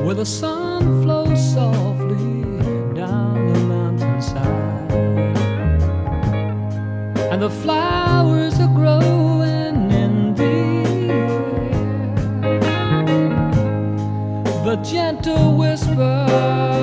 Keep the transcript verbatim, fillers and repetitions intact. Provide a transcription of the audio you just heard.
where the sun flows softly down the mountainside, and the flowers are growing in the air. The gentle whisper